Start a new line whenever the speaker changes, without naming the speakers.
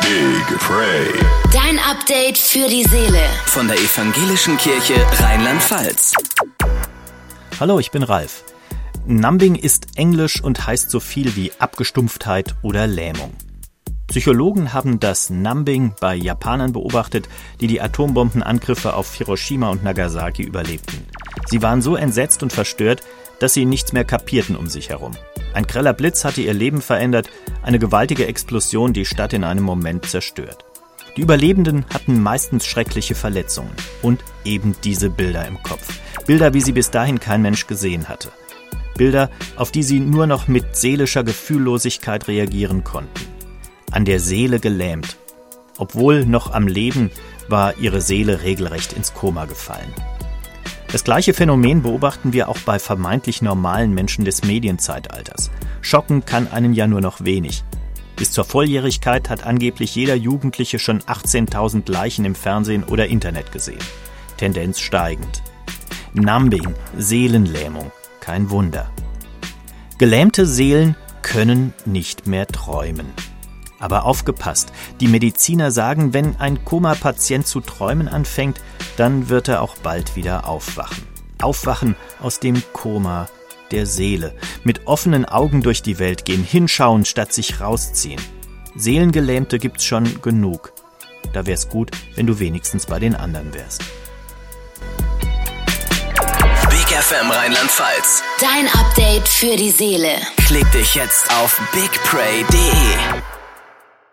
Big Pray.
Dein Update für die Seele.
Von der Evangelischen Kirche Rheinland-Pfalz.
Hallo, ich bin Ralf. Numbing ist Englisch und heißt so viel wie Abgestumpftheit oder Lähmung. Psychologen haben das Numbing bei Japanern beobachtet, die die Atombombenangriffe auf Hiroshima und Nagasaki überlebten. Sie waren so entsetzt und verstört, dass sie nichts mehr kapierten um sich herum. Ein greller Blitz hatte ihr Leben verändert, eine gewaltige Explosion die Stadt in einem Moment zerstört. Die Überlebenden hatten meistens schreckliche Verletzungen und eben diese Bilder im Kopf. Bilder, wie sie bis dahin kein Mensch gesehen hatte. Bilder, auf die sie nur noch mit seelischer Gefühllosigkeit reagieren konnten. An der Seele gelähmt. Obwohl noch am Leben, war ihre Seele regelrecht ins Koma gefallen. Das gleiche Phänomen beobachten wir auch bei vermeintlich normalen Menschen des Medienzeitalters. Schocken kann einen ja nur noch wenig. Bis zur Volljährigkeit hat angeblich jeder Jugendliche schon 18.000 Leichen im Fernsehen oder Internet gesehen. Tendenz steigend. Numbing, Seelenlähmung, kein Wunder. Gelähmte Seelen können nicht mehr träumen. Aber aufgepasst, die Mediziner sagen, wenn ein Koma-Patient zu träumen anfängt, dann wird er auch bald wieder aufwachen. Aufwachen aus dem Koma der Seele. Mit offenen Augen durch die Welt gehen, hinschauen statt sich rausziehen. Seelengelähmte gibt's schon genug. Da wär's gut, wenn du wenigstens bei den anderen wärst.
Big FM Rheinland-Pfalz.
Dein Update für die Seele.
Klick dich jetzt auf bigpray.de.